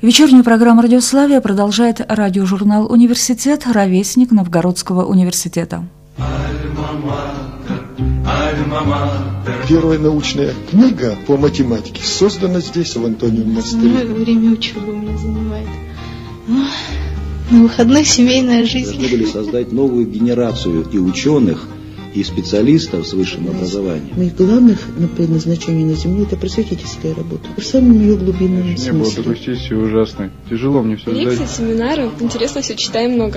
Вечернюю программу «Радиославия» продолжает радиожурнал «Университет», ровесник Новгородского университета. Первая научная книга по математике создана здесь, в Антониевом монастыре. Время учебы у меня занимает. На выходных семейная жизнь. Должны были создать новую генерацию и ученых, и специалистов с высшим образованием. Моих главных предназначений на Земле – это просветительская работа. В самом ее глубинном смысле. Не было такой сессии ужасной. Тяжело мне все сдать. Лекции, семинары. Интересно все, читаем много.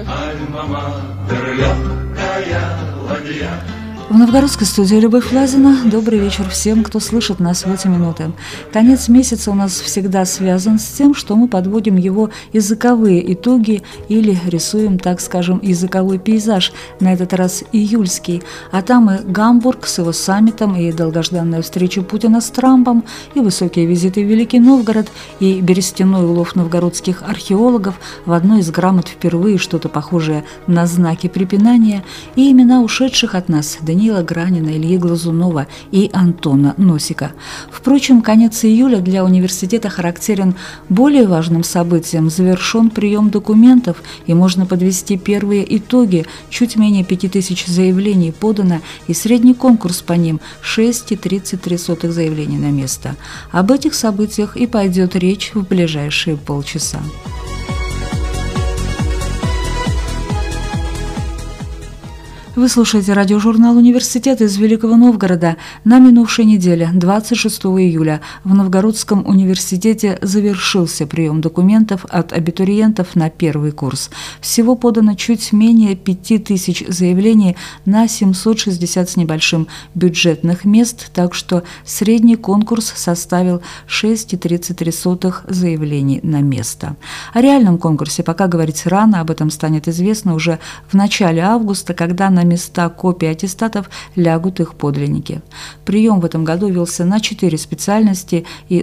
В новгородской студии Любовь Лазина. Добрый вечер всем, кто слышит нас в эти минуты. Конец месяца у нас всегда связан с тем, что мы подводим его языковые итоги или рисуем, так скажем, языковой пейзаж, на этот раз июльский. А там и Гамбург с его саммитом, и долгожданная встреча Путина с Трампом, и высокие визиты в Великий Новгород, и берестяной улов новгородских археологов, в одной из грамот впервые что-то похожее на знаки препинания, и имена ушедших от нас Даниила Гранина, Ильи Глазунова и Антона Носика. Впрочем, конец июля для университета характерен более важным событием. Завершен прием документов, и можно подвести первые итоги. Чуть менее 5000 заявлений подано, и средний конкурс по ним – 6,33 заявлений на место. Об этих событиях и пойдет речь в ближайшие полчаса. Вы слушаете радиожурнал «Университет» из Великого Новгорода. На минувшей неделе, 26 июля, в Новгородском университете завершился прием документов от абитуриентов на первый курс. Всего подано чуть менее 5000 заявлений на 760 с небольшим бюджетных мест, так что средний конкурс составил 6,33 заявлений на место. О реальном конкурсе пока говорить рано, об этом станет известно уже в начале августа, когда на места копий аттестатов лягут их подлинники. Прием в этом году велся на 4 специальности и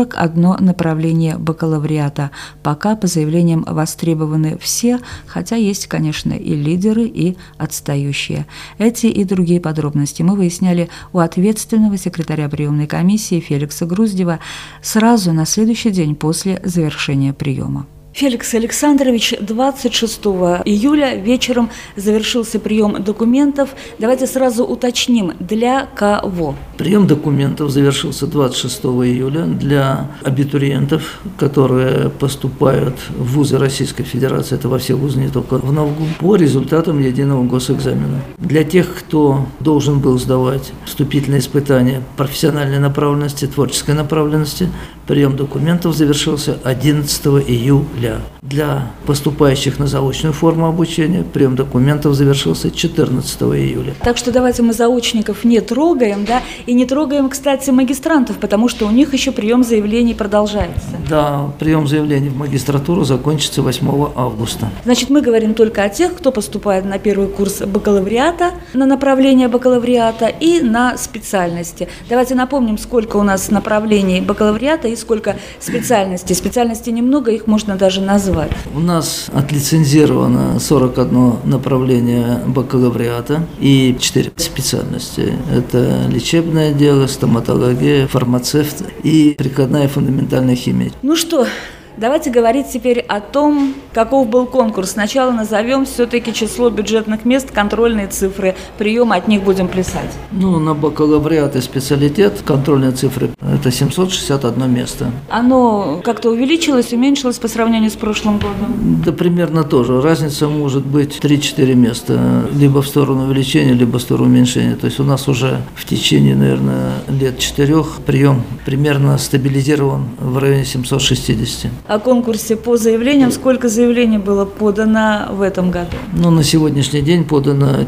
41 направление бакалавриата. Пока по заявлениям востребованы все, хотя есть, конечно, и лидеры, и отстающие. Эти и другие подробности мы выясняли у ответственного секретаря приемной комиссии Феликса Груздева сразу на следующий день после завершения приема. Феликс Александрович, 26 июля вечером завершился прием документов. Давайте сразу уточним, для кого? Прием документов завершился 26 июля для абитуриентов, которые поступают в вузы Российской Федерации, это во все вузы, не только в Новгу, по результатам единого госэкзамена. Для тех, кто должен был сдавать вступительные испытания профессиональной направленности, творческой направленности, прием документов завершился 11 июля. Для поступающих на заочную форму обучения прием документов завершился 14 июля. Так что давайте мы заочников не трогаем, да, и не трогаем, кстати, магистрантов, потому что у них еще прием заявлений продолжается. Да, прием заявлений в магистратуру закончится 8 августа. Значит, мы говорим только о тех, кто поступает на первый курс бакалавриата, на направление бакалавриата и на специальности. Давайте напомним, сколько у нас направлений бакалавриата и сколько специальностей. Специальностей немного, их можно даже назвать. У нас отлицензировано 41 направление бакалавриата и 4 специальности. Это лечебное дело, стоматология, фармацевт и прикладная фундаментальная химия. Ну что, давайте говорить теперь о том, каков был конкурс. Сначала назовем все-таки число бюджетных мест, контрольные цифры приема, от них будем плясать. На бакалавриат и специалитет контрольные цифры – это 761 место. Оно как-то увеличилось, уменьшилось по сравнению с прошлым годом? Да примерно тоже. Разница может быть 3-4 места, либо в сторону увеличения, либо в сторону уменьшения. То есть у нас уже в течение, наверное, лет 4 прием примерно стабилизирован в районе 760. О конкурсе по заявлениям. Сколько заявлений было подано в этом году? На сегодняшний день подано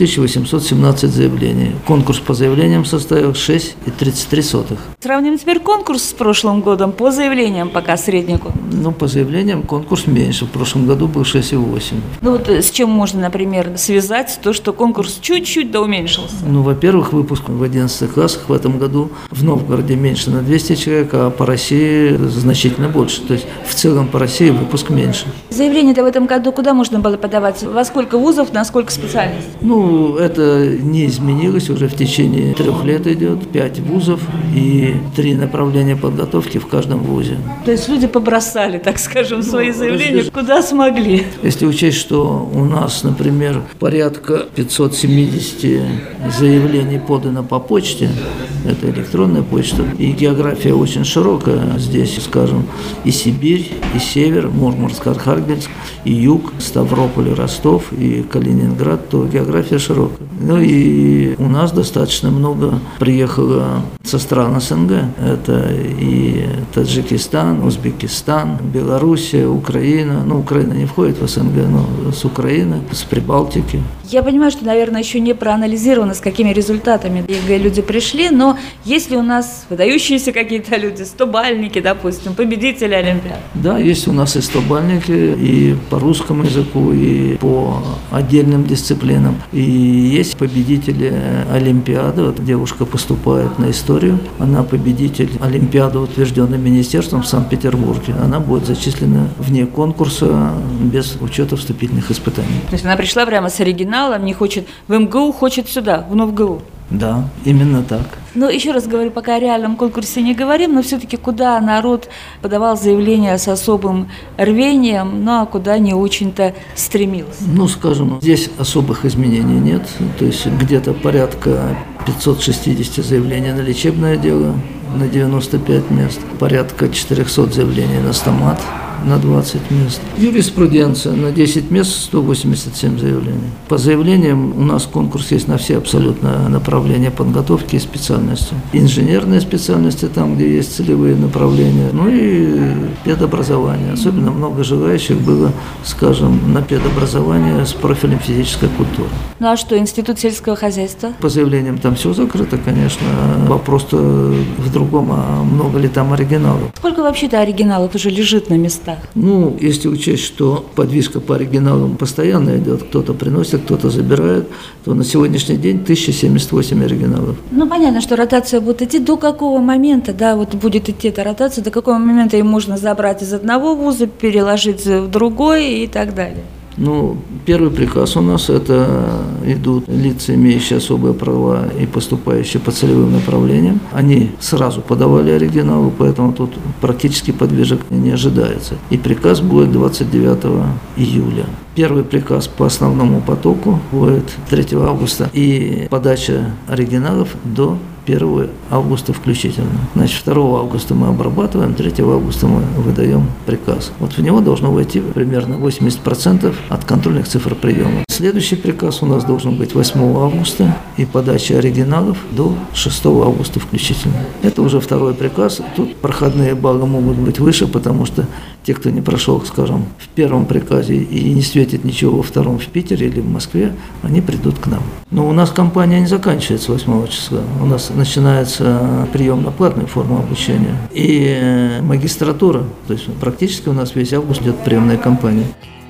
4817 заявлений. Конкурс по заявлениям составил 6,33. Сравним теперь конкурс с прошлым годом по заявлениям, пока средний конкурс. По заявлениям конкурс меньше. В прошлом году был 6,8. С чем можно, например, связать то, что конкурс чуть-чуть уменьшился? Во-первых, выпуск в 11 классах в этом году в Новгороде меньше на 200 человек, а по России значительно больше. То есть в целом по России выпуск меньше. Заявление-то в этом году куда можно было подавать? Во сколько вузов, на сколько специальностей? Ну, это не изменилось, уже в течение 3 лет идет, 5 вузов и 3 направления подготовки в каждом вузе. То есть люди побросали, так скажем, свои заявления, куда смогли. Если учесть, что у нас, например, порядка 570 заявлений подано по почте, это электронная почта, и география очень широкая. Здесь, скажем, и Сибирь, и Север, Мурманск, Архангельск, и Юг, Ставрополь, Ростов, и Калининград, то география широкая. Ну и у нас достаточно много приехало со стран СНГ. Это и Таджикистан, Узбекистан, Белоруссия, Украина. Ну, Украина не входит в СНГ, но с Украины, с Прибалтики. Я понимаю, что, наверное, еще не проанализировано, с какими результатами ЕГЭ люди пришли, но есть ли у нас выдающиеся какие-то люди, 100-бальники, допустим, победители Олимпиад? Да, есть у нас и 100-бальники, и по русскому языку, и по отдельным дисциплинам. И есть победители Олимпиады. Вот девушка поступает на историю, она победитель Олимпиады, утвержденной министерством в Санкт-Петербурге. Она будет зачислена вне конкурса без учета вступительных испытаний. То есть она пришла прямо с оригиналом, не хочет в МГУ, хочет сюда, в НовГУ. Да, именно так. Но еще раз говорю, пока о реальном конкурсе не говорим, но все-таки куда народ подавал заявление с особым рвением, ну а куда не очень-то стремился? Ну, скажем, здесь особых изменений нет. То есть где-то порядка 560 заявлений на лечебное дело на 95 мест, порядка 400 заявлений на стомат на 20 мест. Юриспруденция на 10 мест 187 заявлений. По заявлениям у нас конкурс есть на все абсолютно направления подготовки и специальности. Инженерные специальности, там, где есть целевые направления, ну и педобразование. Особенно много желающих было, скажем, на педобразование с профилем физической культуры. Ну а что, Институт сельского хозяйства? По заявлениям там все закрыто, конечно. Вопрос-то в другом, а много ли там оригиналов? Сколько вообще-то оригиналов уже лежит на местах? Ну, если учесть, что подвижка по оригиналам постоянно идет, кто-то приносит, кто-то забирает, то на сегодняшний день 1078 оригиналов. Ну, понятно, что ротация будет идти. До какого момента, да, вот будет идти эта ротация, до какого момента ее можно забрать из одного вуза, переложить в другой и так далее? Ну, первый приказ у нас – это идут лица, имеющие особые права и поступающие по целевым направлениям. Они сразу подавали оригиналы, поэтому тут практически подвижек не ожидается. И приказ будет 29 июля. Первый приказ по основному потоку будет 3 августа и подача оригиналов до 1 августа включительно. Значит, 2 августа мы обрабатываем, 3 августа мы выдаем приказ. Вот в него должно войти примерно 80% от контрольных цифр приема. Следующий приказ у нас должен быть 8 августа и подача оригиналов до 6 августа включительно. Это уже второй приказ. Тут проходные баллы могут быть выше, потому что те, кто не прошел, скажем, в первом приказе и не светит ничего во втором в Питере или в Москве, они придут к нам. Но у нас кампания не заканчивается 8 числа. У нас начинается прием на платную форму обучения и магистратура. То есть практически у нас весь август идет приемная кампания.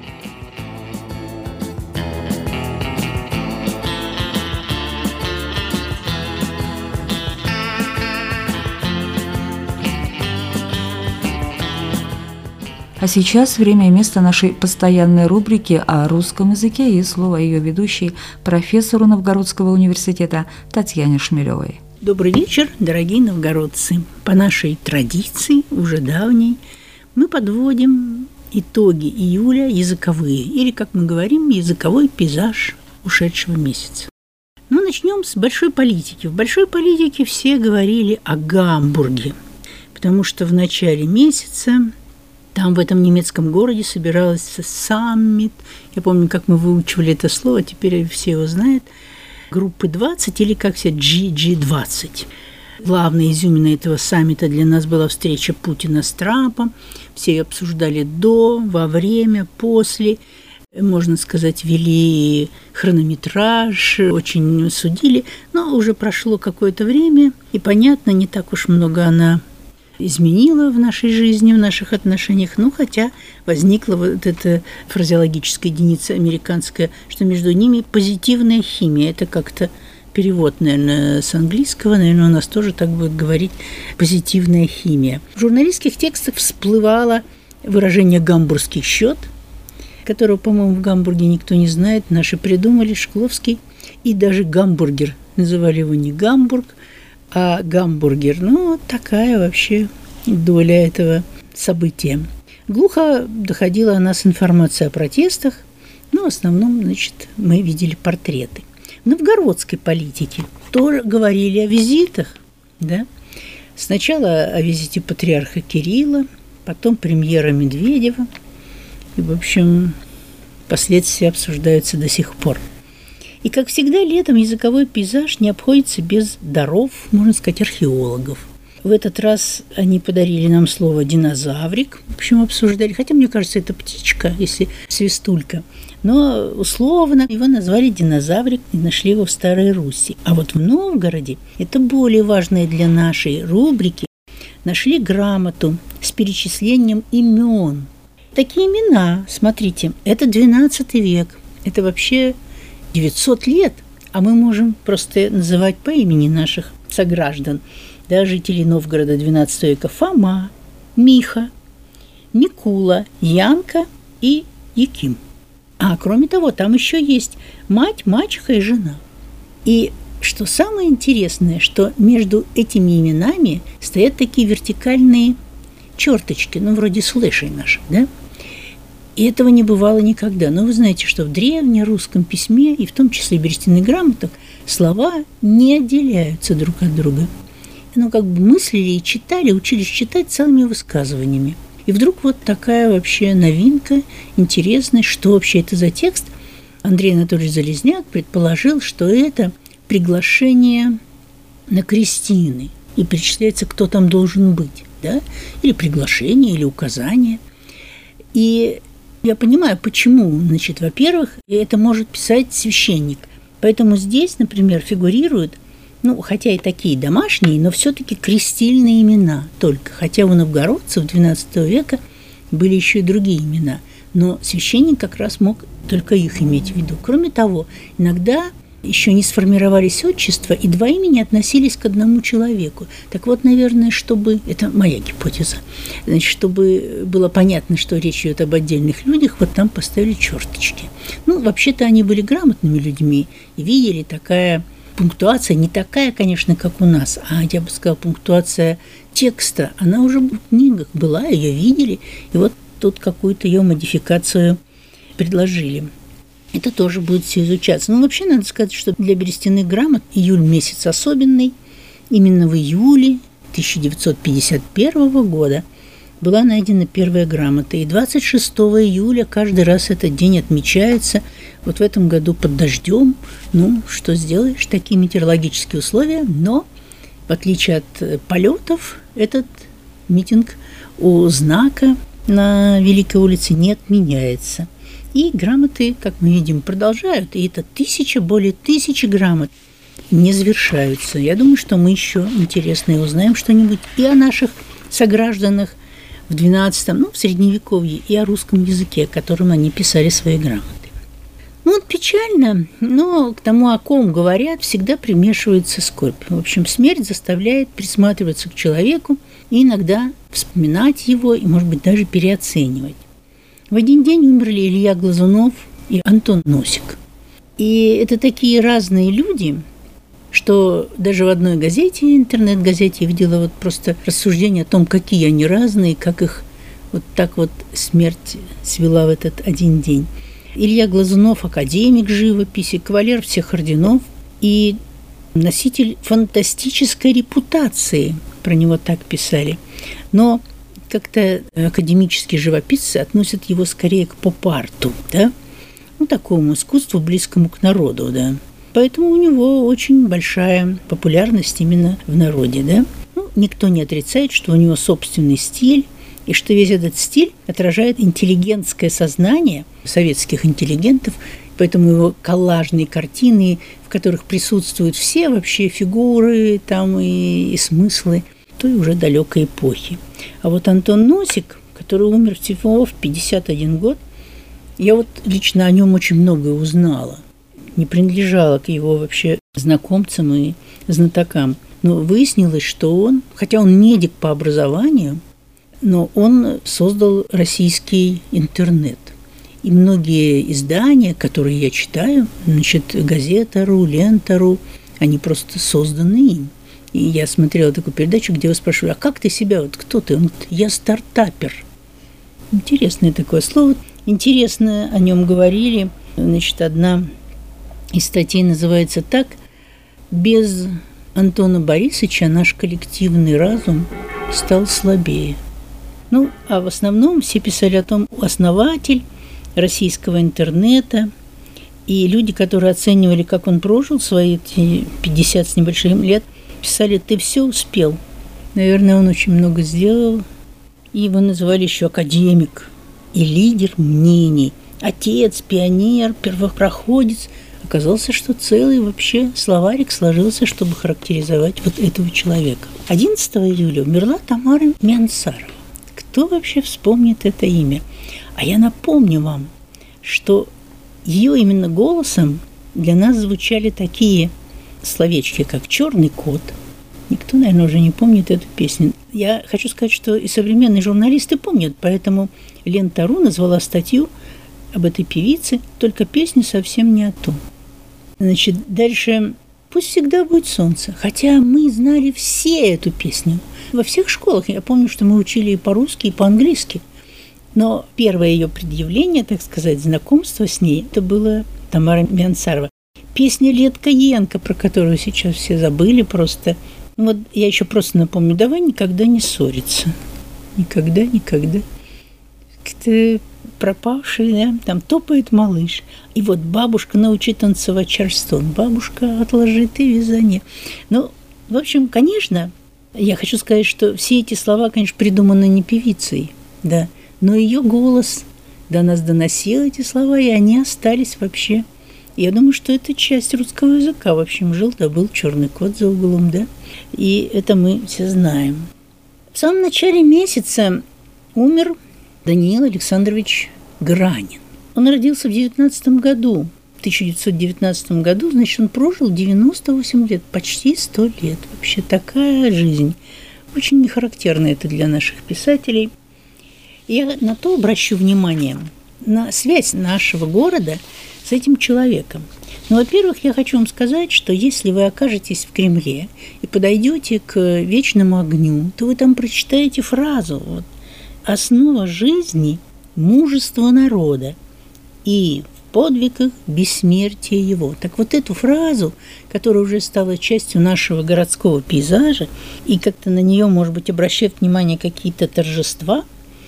А сейчас время и место нашей постоянной рубрики о русском языке и слово ее ведущей, профессору Новгородского университета Татьяне Шмелевой. Добрый вечер, дорогие новгородцы. По нашей традиции, уже давней, мы подводим итоги июля языковые, или, как мы говорим, языковой пейзаж ушедшего месяца. Ну, начнем с большой политики. В большой политике все говорили о Гамбурге, потому что в начале месяца там, в этом немецком городе, собирался саммит. Я помню, как мы выучивали это слово, теперь все его знают. Группы 20 или, как все, G20. Главной изюминой этого саммита для нас была встреча Путина с Трампом. Все ее обсуждали до, во время, после. Можно сказать, вели хронометраж, очень судили. Но уже прошло какое-то время, и, понятно, не так уж много она изменила в нашей жизни, в наших отношениях, ну, хотя возникла вот эта фразеологическая единица американская, что между ними позитивная химия. Это как-то перевод, наверное, с английского, наверное, у нас тоже так будет говорить позитивная химия. В журналистских текстах всплывала выражение «гамбургский счет», которого, по-моему, в Гамбурге никто не знает. Наши придумали, Шкловский. И даже гамбургер. Называли его не Гамбург, а гамбургер. Ну, вот такая вообще доля этого события. Глухо доходила о нас информация о протестах. Ну, в основном, значит, мы видели портреты. В новгородской политике тоже говорили о визитах, да? Сначала о визите патриарха Кирилла, потом премьера Медведева. И, в общем, последствия обсуждаются до сих пор. И, как всегда, летом языковой пейзаж не обходится без даров, можно сказать, археологов. В этот раз они подарили нам слово «динозаврик», в общем, обсуждали. Хотя, мне кажется, это птичка, если свистулька. Но условно его назвали динозаврик и нашли его в Старой Руси. А вот в Новгороде, это более важное для нашей рубрики, нашли грамоту с перечислением имен. Такие имена, смотрите, это 12 век, это вообще 900 лет, а мы можем просто называть по имени наших сограждан. Да, жителей Новгорода 12 века: Фома, Миха, Микула, Янка и Яким. А кроме того, там еще есть мать, мачеха и жена. И что самое интересное, что между этими именами стоят такие вертикальные черточки, ну, вроде слэшей наших, да? И этого не бывало никогда. Но вы знаете, что в древнерусском письме, и в том числе в берестяных грамотах, слова не отделяются друг от друга. Ну, как бы мыслили и читали, учились читать целыми высказываниями. И вдруг вот такая вообще новинка, интересная, что вообще это за текст. Андрей Анатольевич Залезняк предположил, что это приглашение на крестины. И перечисляется, кто там должен быть, да? Или приглашение, или указание. И я понимаю, почему. Значит, во-первых, это может писать священник. Поэтому здесь, например, фигурируют, ну, хотя и такие домашние, но все-таки крестильные имена только. Хотя у новгородцев XII века были еще и другие имена. Но священник как раз мог только их иметь в виду. Кроме того, иногда еще не сформировались отчества, и два имени относились к одному человеку. Так вот, наверное, чтобы... Это моя гипотеза. Значит, чтобы было понятно, что речь идет об отдельных людях, вот там поставили черточки. Ну, вообще-то они были грамотными людьми и видели такая... Пунктуация не такая, конечно, как у нас, а я бы сказала, пунктуация текста, она уже в книгах была, ее видели, и вот тут какую-то ее модификацию предложили. Это тоже будет все изучаться. Но вообще надо сказать, что для берестяных грамот июль месяц особенный. Именно в июле 1951 года была найдена первая грамота. И 26 июля каждый раз этот день отмечается. Вот в этом году под дождем. Ну, что сделаешь, такие метеорологические условия. Но, в отличие от полетов, этот митинг у знака на Великой улице не отменяется. И грамоты, как мы видим, продолжают. И это более 1000 грамот не завершаются. Я думаю, что мы еще интересное узнаем что-нибудь и о наших согражданах в XII, в Средневековье, и о русском языке, которым они писали свои грамоты. Ну, вот печально, но к тому, о ком говорят, всегда примешивается скорбь. В общем, смерть заставляет присматриваться к человеку и иногда вспоминать его и, может быть, даже переоценивать. В один день умерли Илья Глазунов и Антон Носик. И это такие разные люди, что даже в одной газете, интернет-газете, я видела вот просто рассуждение о том, какие они разные, как их вот так вот смерть свела в этот один день. Илья Глазунов – академик живописи, кавалер всех орденов и носитель фантастической репутации, про него так писали. Но как-то академические живописцы относят его скорее к поп-арту, да? Ну, такому искусству, близкому к народу, да. Поэтому у него очень большая популярность именно в народе, да. Ну, никто не отрицает, что у него собственный стиль, и что весь этот стиль отражает интеллигентское сознание советских интеллигентов, поэтому его коллажные картины, в которых присутствуют все вообще фигуры там и смыслы той уже далекой эпохи. А вот Антон Носик, который умер всего в 51 год, я вот лично о нем очень многое узнала. Не принадлежала к его вообще знакомцам и знатокам. Но выяснилось, что он, хотя он медик по образованию, но он создал российский интернет. И многие издания, которые я читаю, значит, Газета.ру, Лента.ру, они просто созданы им. И я смотрела такую передачу, где его спрашивали: а как ты себя, вот кто ты? Он говорит: я стартапер. Интересное такое слово. Интересно о нем говорили. Значит, одна из статей называется так: без Антона Борисовича наш коллективный разум стал слабее. Ну, а в основном все писали о том, основатель российского интернета, и люди, которые оценивали, как он прожил свои 50 с небольшим лет, писали: ты все успел. Наверное, он очень много сделал. И его называли еще академик и лидер мнений, отец, пионер, первопроходец. Оказалось, что целый вообще словарик сложился, чтобы характеризовать вот этого человека. 11 июля умерла Тамара Миансарова. Кто вообще вспомнит это имя? А я напомню вам, что ее именно голосом для нас звучали такие словечки, как «черный кот». Никто, наверное, уже не помнит эту песню. Я хочу сказать, что и современные журналисты помнят, поэтому Лента.ру назвала статью об этой певице, только песня совсем не о том. Значит, дальше «Пусть всегда будет солнце». Хотя мы знали все эту песню. Во всех школах. Я помню, что мы учили и по-русски, и по-английски. Но первое ее предъявление, так сказать, знакомство с ней, это было Тамара Миансарова. Песня Летка Янка, про которую сейчас все забыли просто. Ну вот я еще просто напомню: давай никогда не ссориться. Никогда, никогда. Как-то пропавший, да, там топает малыш. И вот бабушка научит танцевать чарльстон. Бабушка, отложи ты вязание. Ну, в общем, конечно, я хочу сказать, что все эти слова, конечно, придуманы не певицей, да, но ее голос до нас доносил эти слова, и они остались вообще. Я думаю, что это часть русского языка. В общем, жил да был черный кот за углом, да, и это мы все знаем. В самом начале месяца умер Даниил Александрович Гранин. Он родился в 1919 году, значит, он прожил 98 лет, почти 100 лет. Вообще такая жизнь. Очень нехарактерно это для наших писателей. Я на то обращу внимание, на связь нашего города с этим человеком. Ну, во-первых, я хочу вам сказать, что если вы окажетесь в Кремле и подойдете к вечному огню, то вы там прочитаете фразу вот: «Основа жизни – мужество народа, и в подвигах бессмертие его». Так вот эту фразу, которая уже стала частью нашего городского пейзажа, и как-то на нее, может быть, обращают внимание какие-то торжества,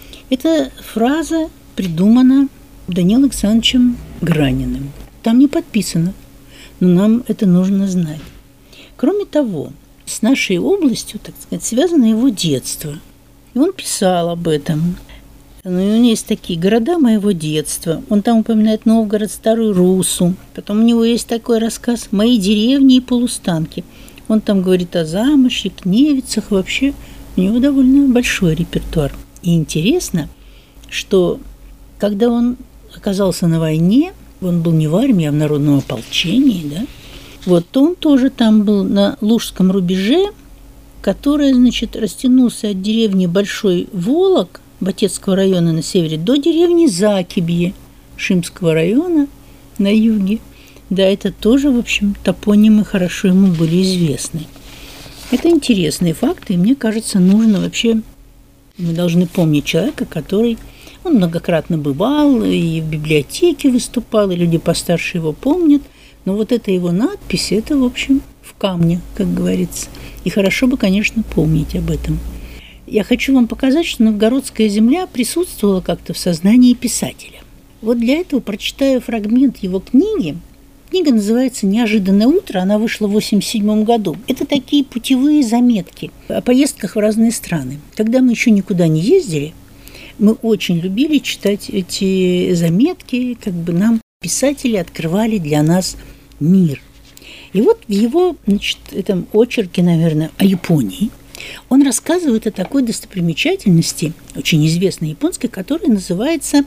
эта фраза придумана Даниилом Александровичем Граниным. Там не подписано, но нам это нужно знать. Кроме того, с нашей областью, так сказать, связано его детство. И он писал об этом. Ну, и у него есть такие города моего детства. Он там упоминает Новгород, Старую Руссу. Потом у него есть такой рассказ «Мои деревни и полустанки». Он там говорит о Замыше, Кневицах. Вообще у него довольно большой репертуар. И интересно, что когда он оказался на войне, он был не в армии, а в народном ополчении, да, вот он тоже там был на Лужском рубеже, который, значит, растянулся от деревни Большой Волок Батецкого района на севере до деревни Закибье Шимского района на юге. Да, это тоже, в общем, топонимы хорошо ему были известны. Это интересные факты, и мне кажется, нужно вообще... Мы должны помнить человека, который... Он многократно бывал, и в библиотеке выступал, и люди постарше его помнят. Но вот эта его надпись, это, в общем, в камне, как говорится. И хорошо бы, конечно, помнить об этом. Я хочу вам показать, что новгородская земля присутствовала как-то в сознании писателя. Вот для этого прочитаю фрагмент его книги. Книга называется «Неожиданное утро», она вышла в 1987 году. Это такие путевые заметки о поездках в разные страны. Когда мы еще никуда не ездили, мы очень любили читать эти заметки, как бы нам писатели открывали для нас мир. И вот в его, значит, этом очерке, наверное, о Японии он рассказывает о такой достопримечательности, очень известной японской, которая называется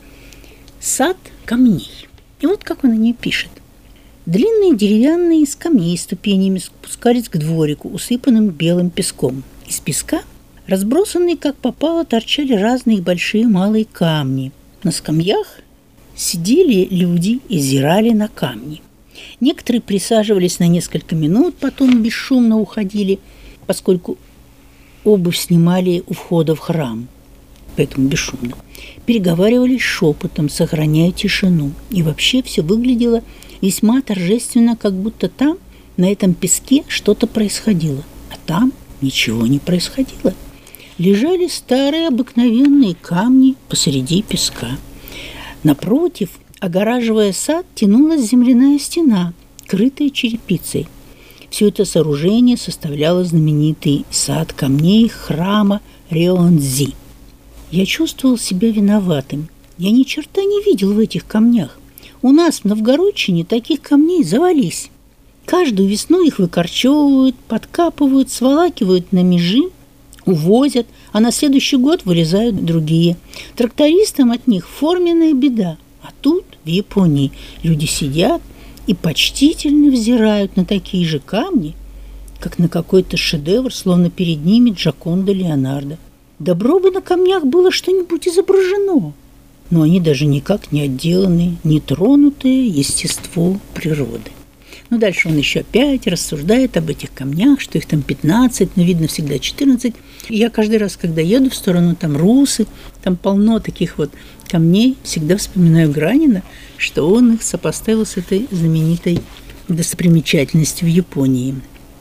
«Сад камней». И вот как он о ней пишет. Длинные деревянные скамьи с ступенями спускались к дворику, усыпанным белым песком. Из песка Разбросанные, как попало, торчали разные большие и малые камни. На скамьях сидели люди и взирали на камни. Некоторые присаживались на несколько минут, потом бесшумно уходили, поскольку обувь снимали у входа в храм, поэтому бесшумно. Переговаривались шепотом, сохраняя тишину. И вообще все выглядело весьма торжественно, как будто там, на этом песке, что-то происходило. А там ничего не происходило. Лежали старые обыкновенные камни посреди песка. Напротив, огораживая сад, тянулась земляная стена, крытая черепицей. Все это сооружение составляло знаменитый сад камней храма Рёонзи. Я чувствовал себя виноватым. Я ни черта не видел в этих камнях. У нас в Новгородчине таких камней завались. Каждую весну их выкорчевывают, подкапывают, сволакивают на межи, увозят, а на следующий год вырезают другие. Трактористам от них форменная беда. А тут, в Японии, люди сидят и почтительно взирают на такие же камни, как на какой-то шедевр, словно перед ними Джоконда Леонардо. Добро бы на камнях было что-нибудь изображено, но они даже никак не отделаны, не тронутое естество природы. Но дальше он еще опять рассуждает об этих камнях, что их там 15, но видно всегда 14. И я каждый раз, когда еду в сторону там Русы, там полно таких вот камней, всегда вспоминаю Гранина, что он их сопоставил с этой знаменитой достопримечательностью в Японии.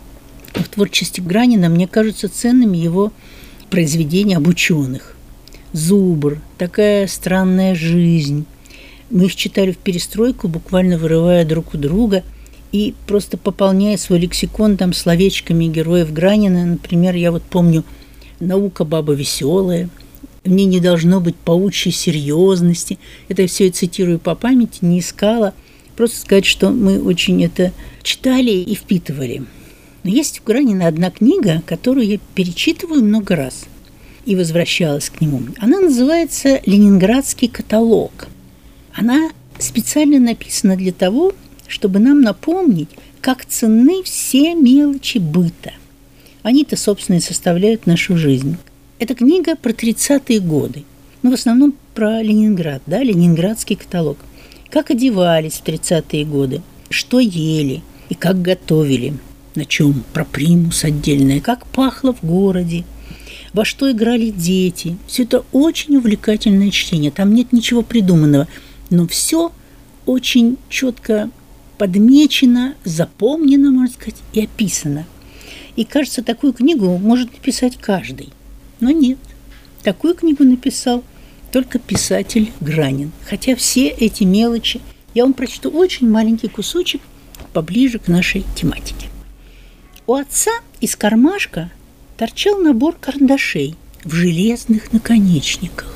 В творчестве Гранина мне кажутся ценными его произведения об ученых. «Зубр», «Такая странная жизнь». Мы их читали в перестройку, буквально вырывая друг у друга и просто пополняя свой лексикон там словечками героев Гранина. Например, я вот помню «Наука баба веселая», «В ней не должно быть паучьей серьезности». Это я все и цитирую по памяти, не искала. Просто сказать, что мы очень это читали и впитывали. Но есть у Гранина одна книга, которую я перечитываю много раз и возвращалась к нему. Она называется «Ленинградский каталог». Она специально написана для того, чтобы нам напомнить, как ценны все мелочи быта. Они-то, собственно, и составляют нашу жизнь. Эта книга про 30-е годы, в основном про Ленинград, да, «Ленинградский каталог». Как одевались в 30-е годы, что ели и как готовили, на чем про примус отдельное, как пахло в городе, во что играли дети. Все это очень увлекательное чтение, там нет ничего придуманного, но все очень четко подмечено, запомнено, можно сказать, и описано. И кажется, такую книгу может написать каждый. Но нет, такую книгу написал только писатель Гранин. Хотя все эти мелочи, я вам прочту очень маленький кусочек поближе к нашей тематике. У отца из кармашка торчал набор карандашей в железных наконечниках.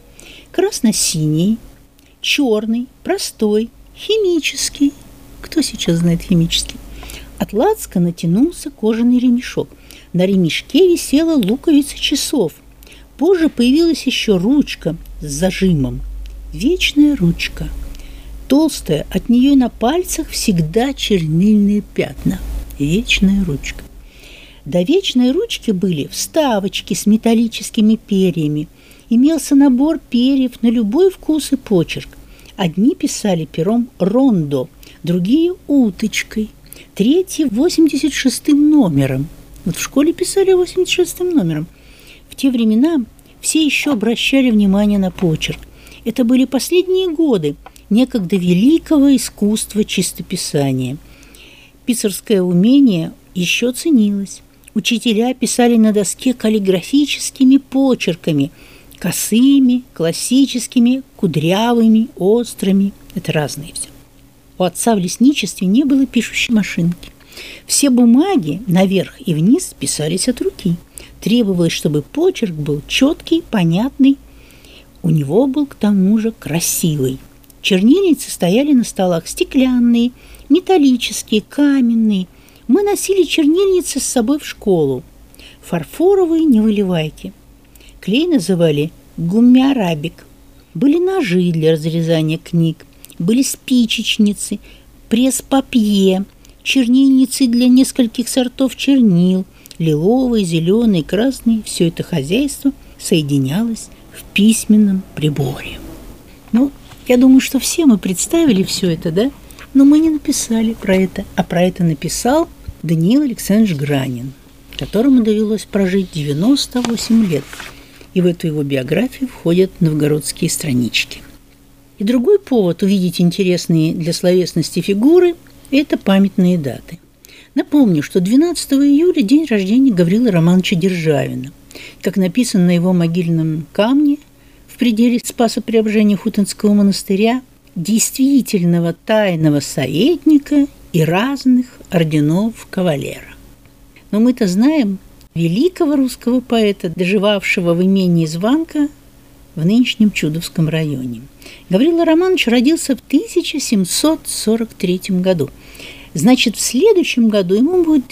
Красно-синий, черный, простой, химический. Кто сейчас знает химический? От лацкана натянулся кожаный ремешок. На ремешке висела луковица часов. Позже появилась еще ручка с зажимом. Вечная ручка. Толстая, от нее на пальцах всегда чернильные пятна. Вечная ручка. До вечной ручки были вставочки с металлическими перьями. Имелся набор перьев на любой вкус и почерк. Одни писали пером рондо, другие – уточкой, третьи – 86-м номером. Вот в школе писали 86-м номером. В те времена все еще обращали внимание на почерк. Это были последние годы некогда великого искусства чистописания. Писарское умение еще ценилось. Учителя писали на доске каллиграфическими почерками, косыми, классическими, кудрявыми, острыми. Это разные все. У отца в лесничестве не было пишущей машинки. Все бумаги наверх и вниз писались от руки. Требовалось, чтобы почерк был четкий, понятный. У него был к тому же красивый. Чернильницы стояли на столах стеклянные, металлические, каменные. Мы носили чернильницы с собой в школу. Фарфоровые невыливайки. Клей называли гумми-арабик. Были ножи для разрезания книг, были спичечницы, пресс-папье, чернильницы для нескольких сортов чернил, лиловый, зеленый, красный, все это хозяйство соединялось в письменном приборе. Ну, я думаю, что все мы представили все это, да? Но мы не написали про это. А про это написал Даниил Александрович Гранин, которому довелось прожить 98 лет. И в эту его биографию входят новгородские странички. И другой повод увидеть интересные для словесности фигуры – это памятные даты. Напомню, что 12 июля – день рождения Гаврила Романовича Державина. Как написано на его могильном камне в пределе Спасо-Преображения Хутинского монастыря, действительного тайного советника и разных орденов кавалера. Но мы-то знаем великого русского поэта, доживавшего в имении Званка в нынешнем Чудовском районе. Гаврила Романович родился в 1743 году. Значит, в следующем году ему будет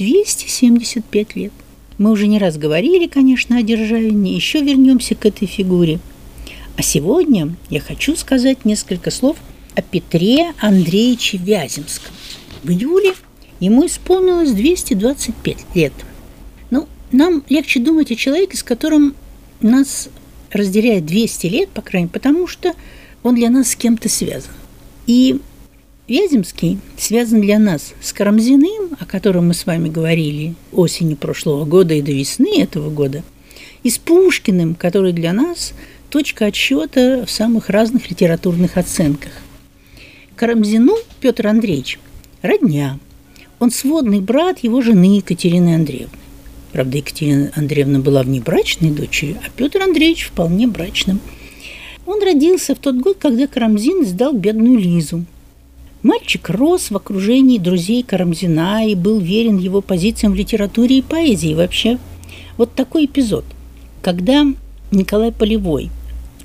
275 лет. Мы уже не раз говорили, конечно, о Державине, еще вернемся к этой фигуре. А сегодня я хочу сказать несколько слов о Петре Андреевиче Вяземском. В июле ему исполнилось 225 лет. Ну, нам легче думать о человеке, с которым нас разделяет 200 лет, по крайней мере, потому что он для нас с кем-то связан. И Вяземский связан для нас с Карамзиным, о котором мы с вами говорили осенью прошлого года и до весны этого года, и с Пушкиным, который для нас точка отсчета в самых разных литературных оценках. Карамзину Петр Андреевич родня. Он сводный брат его жены Екатерины Андреевны. Правда, Екатерина Андреевна была внебрачной дочерью, а Петр Андреевич вполне брачным. Он родился в тот год, когда Карамзин издал «Бедную Лизу». Мальчик рос в окружении друзей Карамзина и был верен его позициям в литературе и поэзии вообще. Вот такой эпизод. Когда Николай Полевой в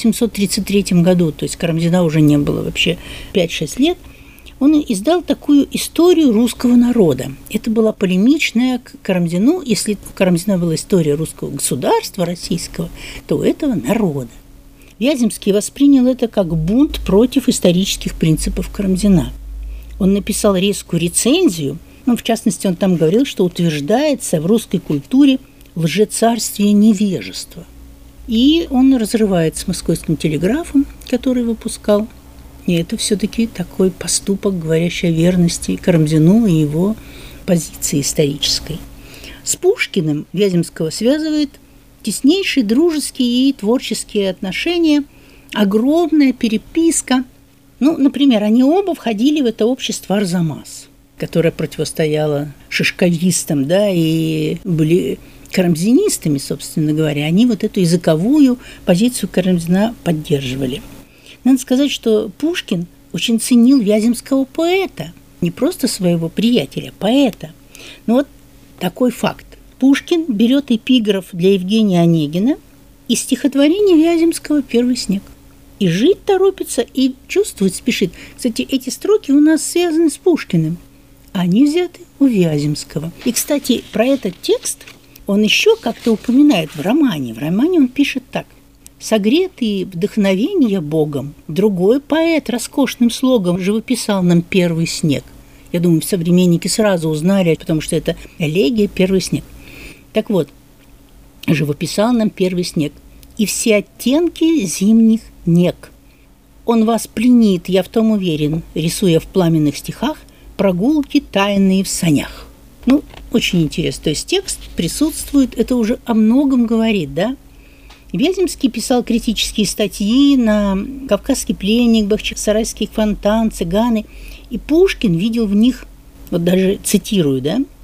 1833 году, то есть Карамзина уже не было вообще 5-6 лет, он издал такую историю русского народа. Это была полемичная к Карамзину. Если у Карамзина была история русского государства российского, то у этого народа. Вяземский воспринял это как бунт против исторических принципов Карамзина. Он написал резкую рецензию, в частности, он там говорил, что утверждается в русской культуре лжецарствие невежества. И он разрывает с Московским телеграфом, который выпускал. И это все-таки такой поступок, говорящий о верности Карамзину и его позиции исторической. С Пушкиным Вяземского связывает теснейшие дружеские и творческие отношения, огромная переписка. Например, они оба входили в это общество «Арзамас», которое противостояло шишковистам, и были карамзинистами, собственно говоря. Они вот эту языковую позицию Карамзина поддерживали. Надо сказать, что Пушкин очень ценил вяземского поэта, не просто своего приятеля, поэта. Но вот такой факт. Пушкин берет эпиграф для Евгения Онегина из стихотворения Вяземского «Первый снег». И жить торопится, и чувствовать спешит. Кстати, эти строки у нас связаны с Пушкиным. Они взяты у Вяземского. И, кстати, про этот текст он еще как-то упоминает в романе. В романе он пишет так. «Согретый вдохновения Богом, другой поэт роскошным слогом живописал нам первый снег». Я думаю, современники сразу узнали, потому что это элегия «Первый снег». Так вот, живописал нам первый снег и все оттенки зимних нег. Он вас пленит, я в том уверен, рисуя в пламенных стихах прогулки тайные в санях. Очень интересно. То есть текст присутствует, это уже о многом говорит, да? Вяземский писал критические статьи на «Кавказский пленник», «Бахчисарайский фонтан», «Цыганы». И Пушкин видел в них, вот даже цитирую,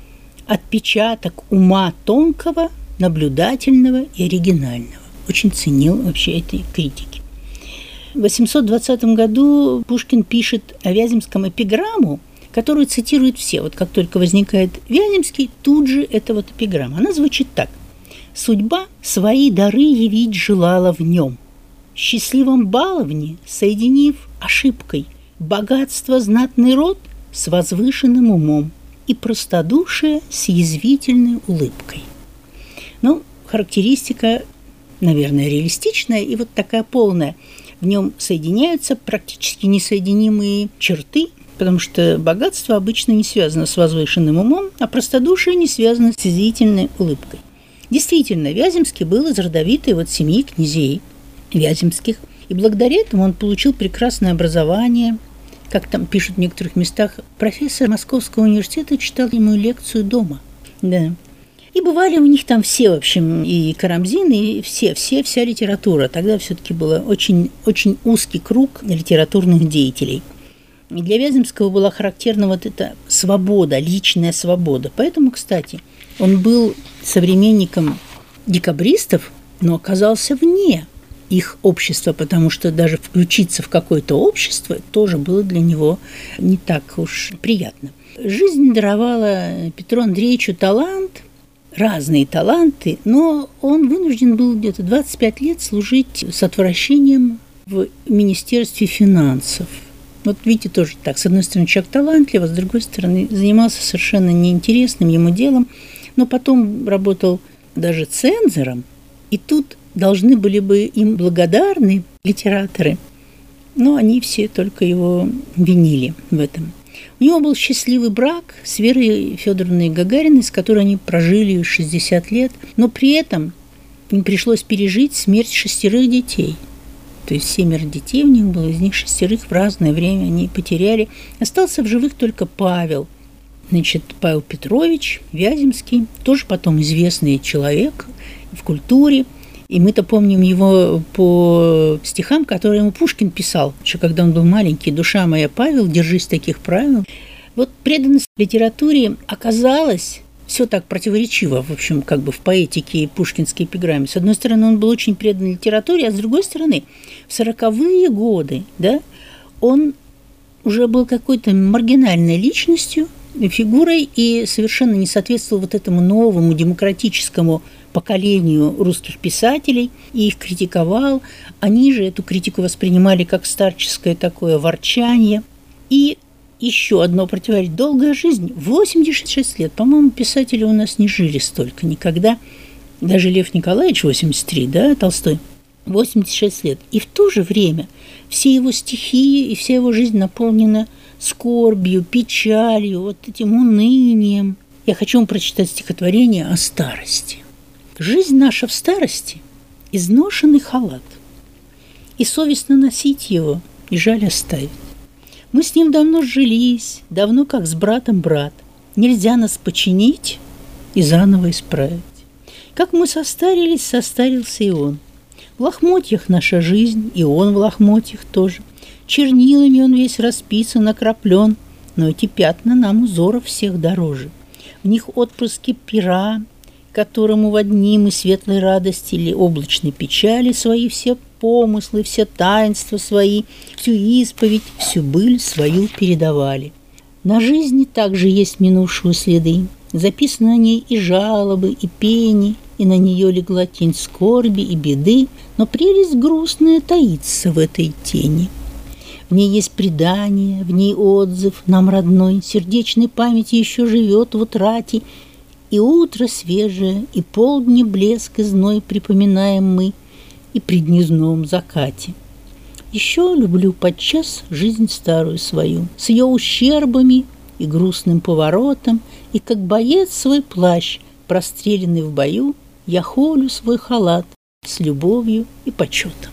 отпечаток ума тонкого, наблюдательного и оригинального. Очень ценил вообще этой критики. В 820 году Пушкин пишет о Вяземском эпиграмму, которую цитируют все. Вот как только возникает Вяземский, тут же эта вот эпиграмма. Она звучит так. «Судьба свои дары явить желала в нем. Счастливом баловне, соединив ошибкой богатство знатный род с возвышенным умом и простодушие с язвительной улыбкой». Характеристика, наверное, реалистичная и вот такая полная. В нем соединяются практически несоединимые черты потому что богатство обычно не связано с возвышенным умом, а простодушие не связано с извительной улыбкой. Действительно, Вяземский был из родовитой семьи князей Вяземских, и благодаря этому он получил прекрасное образование. Как там пишут в некоторых местах, профессор Московского университета читал ему лекцию дома. Да. И бывали у них там все, в общем, и Карамзин, и вся литература. Тогда все-таки был очень, очень узкий круг литературных деятелей. И для Вяземского была характерна эта свобода, личная свобода. Поэтому, кстати, он был современником декабристов, но оказался вне их общества, потому что даже включиться в какое-то общество тоже было для него не так уж приятно. Жизнь даровала Петру Андреевичу талант, разные таланты, но он вынужден был где-то 25 лет служить с отвращением в Министерстве финансов. Видите, тоже так. С одной стороны, человек талантливый, с другой стороны, занимался совершенно неинтересным ему делом, но потом работал даже цензором, и тут должны были бы им благодарны литераторы, но они все только его винили в этом. У него был счастливый брак с Верой Федоровной Гагариной, с которой они прожили 60 лет, но при этом им пришлось пережить смерть 6 детей. То есть 7 детей у них было, из них 6 в разное время они потеряли. Остался в живых только Павел. Павел Петрович Вяземский, тоже потом известный человек в культуре. И мы-то помним его по стихам, которые ему Пушкин писал, еще когда он был маленький: «Душа моя, Павел, держись таких правил». Преданность литературе оказалась все так противоречиво, в общем, в поэтике и пушкинской эпиграмме. С одной стороны, он был очень предан литературе, а с другой стороны, в 40-е годы, он уже был какой-то маргинальной личностью, фигурой, и совершенно не соответствовал этому новому демократическому поколению русских писателей, и их критиковал. Они же эту критику воспринимали как старческое такое ворчание. И еще одно противоречие: долгая жизнь, 86 лет. По-моему, писатели у нас не жили столько никогда. Даже Лев Николаевич 83, Толстой, 86 лет. И в то же время все его стихи и вся его жизнь наполнена скорбью, печалью, этим унынием. Я хочу вам прочитать стихотворение о старости. «Жизнь наша в старости – изношенный халат, и совестно носить его, и жаль оставить. Мы с ним давно сжились, давно как с братом брат. Нельзя нас починить и заново исправить. Как мы состарились, состарился и он. В лохмотьях наша жизнь, и он в лохмотьях тоже. Чернилами он весь расписан, окроплен, но эти пятна нам узоров всех дороже. В них отпрыски пера, которому в дни мы светлой радости или облачной печали свои все помыслы, все таинства свои, всю исповедь, всю быль свою передавали. На жизни также есть минувшие следы, записаны на ней и жалобы, и пени, и на нее легла тень скорби и беды, но прелесть грустная таится в этой тени. В ней есть предание, в ней отзыв нам родной, сердечной памяти еще живет в утрате, и утро свежее, и полдня блеск и зной припоминаем мы, и при дневном закате. Еще люблю подчас жизнь старую свою, с ее ущербами и грустным поворотом, и как боец свой плащ, простреленный в бою, я холю свой халат с любовью и почетом.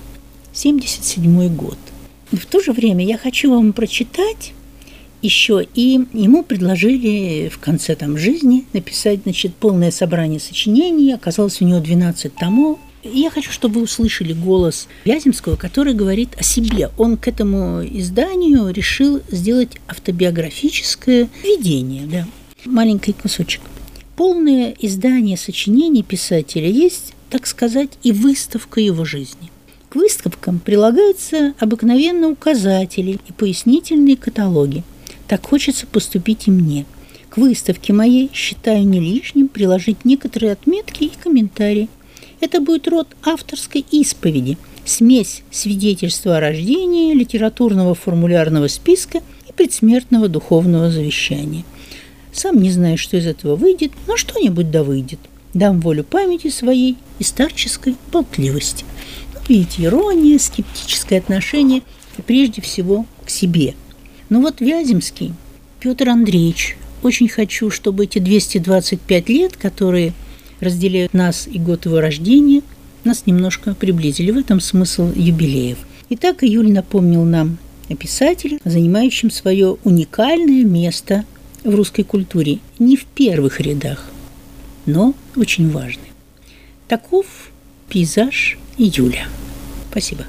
77-й год. В то же время я хочу вам прочитать еще, и ему предложили в конце жизни написать, полное собрание сочинений. Оказалось, у него 12 томов. И я хочу, чтобы вы услышали голос Вяземского, который говорит о себе. Он к этому изданию решил сделать автобиографическое введение. Маленький кусочек. Полное издание сочинений писателя есть, так сказать, и выставка его жизни. К выставкам прилагаются обыкновенно указатели и пояснительные каталоги. Так хочется поступить и мне. К выставке моей считаю не лишним приложить некоторые отметки и комментарии. Это будет род авторской исповеди, смесь свидетельства о рождении, литературного формулярного списка и предсмертного духовного завещания. Сам не знаю, что из этого выйдет, но что-нибудь да выйдет. Дам волю памяти своей и старческой болтливости. Видите, ирония, скептическое отношение прежде всего к себе. Ну вот Вяземский, Петр Андреевич. Очень хочу, чтобы эти 225 лет, которые разделяют нас и год его рождения, нас немножко приблизили. В этом смысл юбилеев. Итак, июль напомнил нам о писателе, занимающем свое уникальное место в русской культуре. Не в первых рядах, но очень важный. Таков пейзаж июля. Спасибо.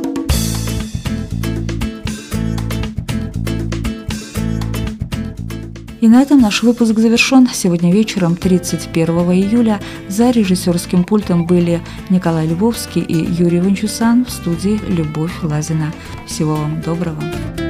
И на этом наш выпуск завершен. Сегодня вечером, 31 июля, за режиссерским пультом были Николай Львовский и Юрий Ванчусан, в студии Любовь Лазина. Всего вам доброго.